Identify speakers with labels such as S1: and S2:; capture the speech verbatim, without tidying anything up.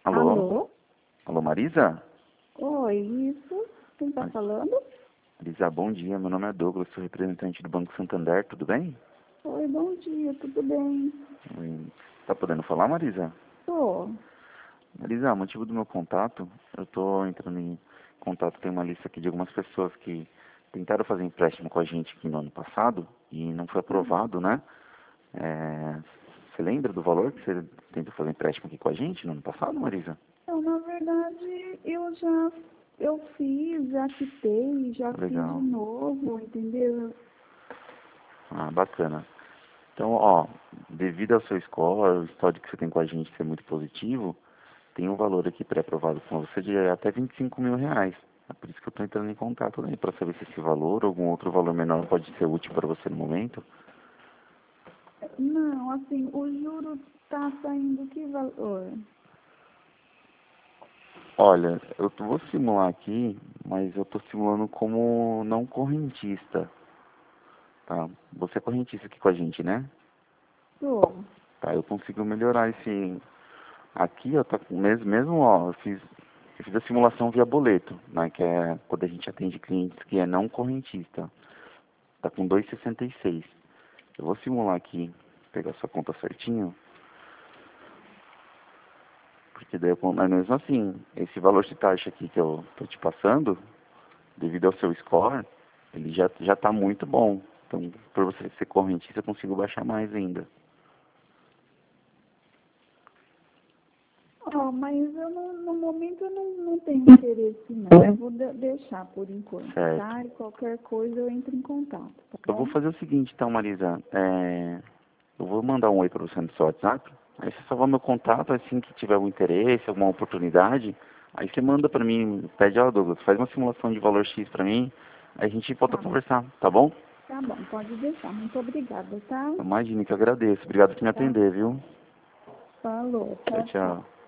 S1: Alô?
S2: Alô?
S1: Alô, Marisa?
S2: Oi, isso? Quem tá
S1: Mas-
S2: falando?
S1: Marisa, bom dia. Meu nome é Douglas, sou representante do Banco Santander, tudo bem?
S2: Oi, bom dia, tudo bem?
S1: Oi. Tá podendo falar, Marisa?
S2: Tô.
S1: Marisa, o motivo do meu contato, eu tô entrando em contato, tem uma lista aqui de algumas pessoas que tentaram fazer empréstimo com a gente aqui no ano passado e não foi aprovado, né? É, Você lembra do valor que você tentou fazer empréstimo aqui com a gente no ano passado, Marisa?
S2: Então, na verdade, eu já eu fiz, já quitei, já fiz de
S1: Legal.
S2: novo, entendeu?
S1: Ah, bacana. Então, ó, devido ao seu score, o histórico que você tem com a gente ser muito positivo, tem um valor aqui pré-aprovado com você de até vinte e cinco mil reais. É por isso que eu estou entrando em contato aí, para saber se esse valor ou algum outro valor menor pode ser útil para você no momento.
S2: Não, assim, o juro tá saindo que valor?
S1: Olha, eu tô- vou simular aqui, mas eu estou simulando como não correntista, tá? Você é correntista aqui com a gente, né?
S2: Tô.
S1: Tá, eu consigo melhorar esse. Aqui, ó, tá com mesmo, mesmo, ó, eu fiz, eu fiz a simulação via boleto, né, que é quando a gente atende clientes que é não correntista. Tá com dois e sessenta e seis. Eu vou simular aqui, pegar sua conta certinho, porque daí eu, con- mas mesmo assim, esse valor de taxa aqui que eu tô te passando, devido ao seu score, ele já, já tá muito bom. Então, por você ser correntista, eu consigo baixar mais ainda.
S2: Ó, mas eu não, no momento eu não, não tenho interesse não. Eu vou de- deixar por enquanto,
S1: Certo.
S2: tá? E qualquer coisa eu entro em contato, tá
S1: Eu vou
S2: bom?
S1: fazer o seguinte, então, Marisa. É, eu vou mandar um oi para você no seu WhatsApp. Aí você salva meu contato, assim que tiver algum interesse, alguma oportunidade. Aí você manda para mim, pede, ó, Douglas, faz uma simulação de valor X para mim. Aí a gente volta a
S2: Tá,
S1: conversar, tá bom?
S2: tá bom, pode deixar. Muito obrigada, tá?
S1: Imagine que eu agradeço. Obrigado por me
S2: Tá.
S1: atender, viu?
S2: Falou,
S1: Tchau,
S2: tchau, tchau.
S1: tchau.